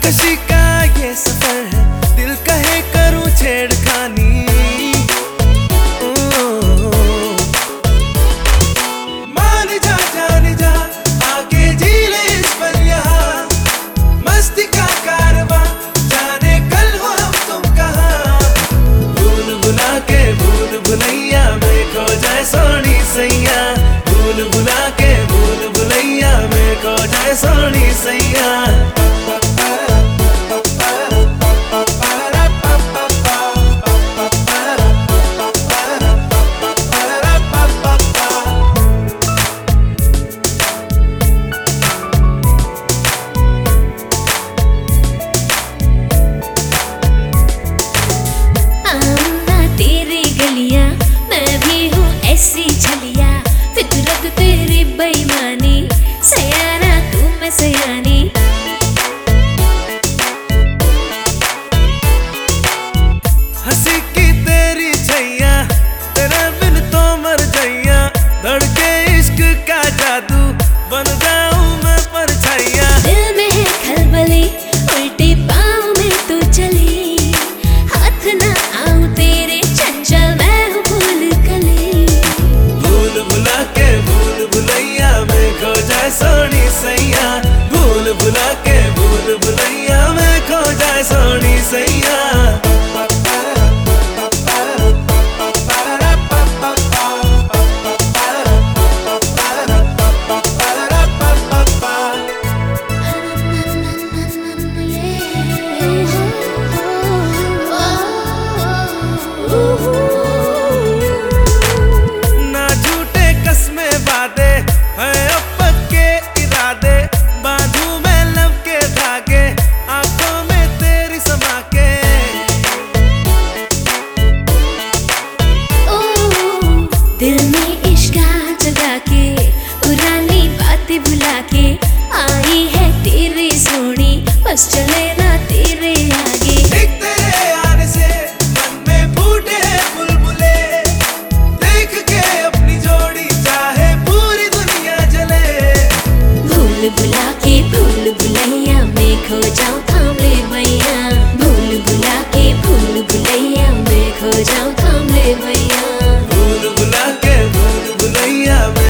कशी का ये सफर है, दिल कहे करूं छेड़खानी। मान जा जान जा, आगे जी ले इस पर यहाँ, मस्ती का कारवां, जाने कल हो हम तुम कहाँ। भूल भुला के भूल भुलैया में खो जाए सोनी सैया, भूल भुला के भूल भुलैया में खो जाए सोनी सैया। ऐसी छलिया फितरत तेरी बेईमानी, सयाना तू मैं सयानी। हंसी की तेरी छैया, तेरे बिन तो मर जइया, धड़के इश्क का जादू, बन जाऊं मैं परछाइया। दिल में है खलबली, उल्टे पाँव में तू चली, हाथ ना आऊं तेरे चंचल मैं हूँ फूल कली। भूल भुला के भूल भुलैया में खो जाए सोनी सैया, भूल भुला के भूल भुलैया में खो जाए सोनी सैया। ना झूठे कसमें वादे है अब पक्के इरादे, बांधू मैं लब के धागे आंखों में तेरी समा के। दिल में इश्क जगा के, पुरानी बातें भुला के, आई है तेरी सोनी, बस चले ना तेरे आगे। एक तेरे आने से मन में फूटे हैं बुलबुले, देख के अपनी जोड़ी चाहे पूरी दुनिया जले। भूल भुला के भूल भुलैया में खो जाऊं